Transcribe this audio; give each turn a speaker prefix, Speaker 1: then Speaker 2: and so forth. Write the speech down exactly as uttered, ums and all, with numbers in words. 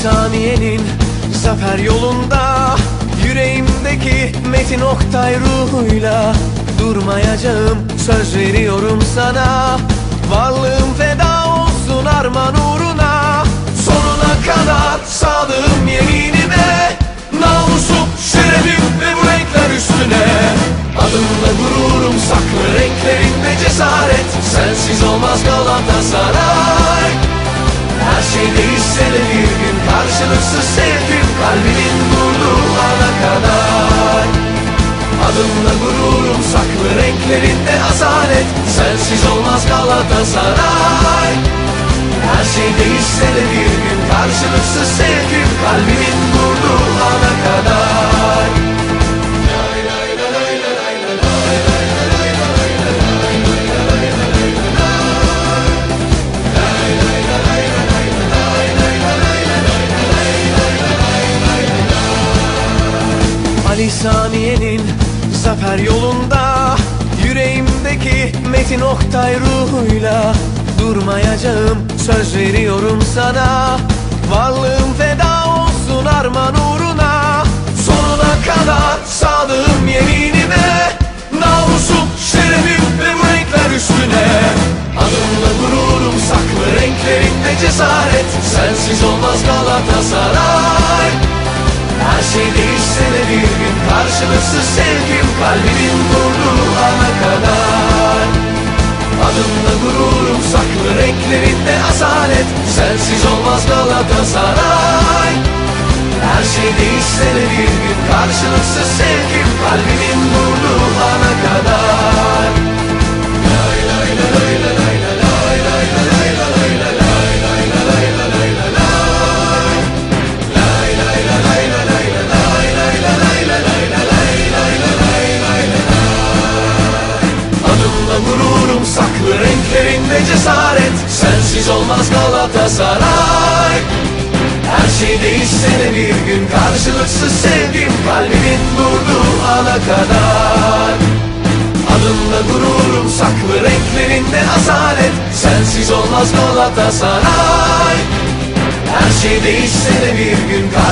Speaker 1: Samiye'nin zafer yolunda, yüreğimdeki Metin Oktay ruhuyla durmayacağım, söz veriyorum sana. Varlığım feda olsun arman uğruna, sonuna kadar sadığım yeminime. Namusum, şerefim ve bu renkler üstüne, adımla gururum saklı renklerinde cesaret. Sensiz olmaz Galatasaray. Her şey değişse de bir gün karşılıksız sevgim, kalbimin durduğu ana kadar. Adımla gururum saklı renklerinde asalet. Sensiz olmaz Galatasaray. Her şey değişse de bir gün karşılıksız sevgim, kalbimin durduğu ana kadar. Ali Samiye'nin zafer yolunda, yüreğimdeki Metin Oktay ruhuyla durmayacağım, söz veriyorum sana. Varlığım feda olsun arman uğruna, sonuna kadar sadığım yeminime. Namusum, şerefim ve bu renkler üstüne, adımla gururum saklı renklerinde cesaret. Sensiz olmaz Galatasaray. Her şey değişse de bir gün karşılıksız sevgim, kalbimin durduğu ana kadar. Adımla gururum saklı renklerinde asalet. Sensiz olmaz Galatasaray. Her şey değişse de bir gün karşılıksız sevgim, kalbimin durduğu ana kadar. Lay lay lay lay lay lay lay lay lay lay lay lay lay lay lay lay. Adımla gururum saklı renklerinde cesaret. Sensiz olmaz Galatasaray. Her şey değişse de bir gün karşılıksız sevgim, kalbimin durduğu ana kadar. Adımla gururum saklı renklerinde asalet. Sensiz olmaz Galatasaray. Her şey değişse de bir gün